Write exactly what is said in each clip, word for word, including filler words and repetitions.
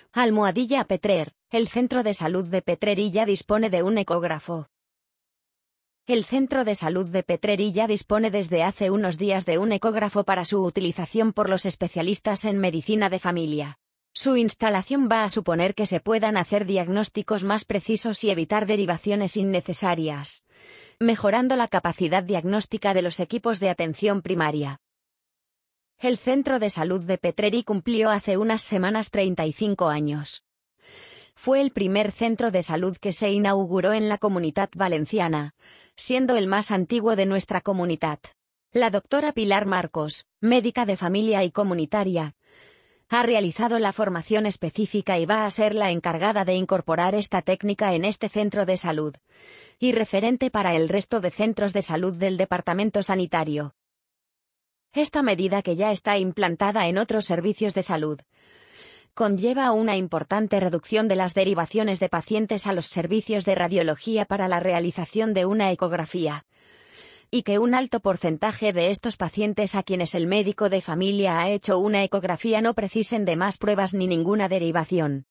Almohadilla Petrer, el Centro de Salud de Petrerilla dispone de un ecógrafo. El Centro de Salud de Petrerilla dispone desde hace unos días de un ecógrafo para su utilización por los especialistas en medicina de familia. Su instalación va a suponer que se puedan hacer diagnósticos más precisos y evitar derivaciones innecesarias, mejorando la capacidad diagnóstica de los equipos de atención primaria. El Centro de Salud de Petreri cumplió hace unas semanas treinta y cinco años. Fue el primer centro de salud que se inauguró en la Comunitat Valenciana, siendo el más antiguo de nuestra comunidad. La doctora Pilar Marcos, médica de familia y comunitaria, ha realizado la formación específica y va a ser la encargada de incorporar esta técnica en este centro de salud, y referente para el resto de centros de salud del departamento sanitario. Esta medida, que ya está implantada en otros servicios de salud, conlleva una importante reducción de las derivaciones de pacientes a los servicios de radiología para la realización de una ecografía, y que un alto porcentaje de estos pacientes a quienes el médico de familia ha hecho una ecografía no precisen de más pruebas ni ninguna derivación.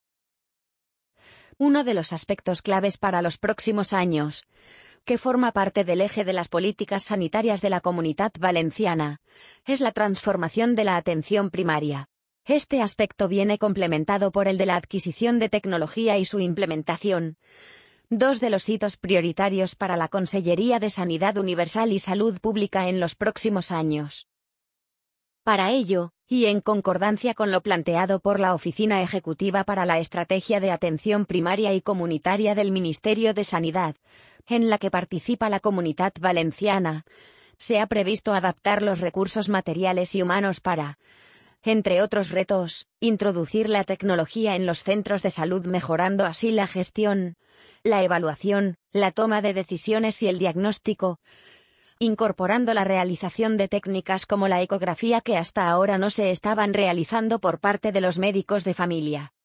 Uno de los aspectos claves para los próximos años, que forma parte del eje de las políticas sanitarias de la Comunitat Valenciana, es la transformación de la atención primaria. Este aspecto viene complementado por el de la adquisición de tecnología y su implementación, dos de los hitos prioritarios para la Consellería de Sanidad Universal y Salud Pública en los próximos años. Para ello, y en concordancia con lo planteado por la Oficina Ejecutiva para la Estrategia de Atención Primaria y Comunitaria del Ministerio de Sanidad, en la que participa la Comunitat Valenciana, se ha previsto adaptar los recursos materiales y humanos para, entre otros retos, introducir la tecnología en los centros de salud, mejorando así la gestión, la evaluación, la toma de decisiones y el diagnóstico, incorporando la realización de técnicas como la ecografía que hasta ahora no se estaban realizando por parte de los médicos de familia.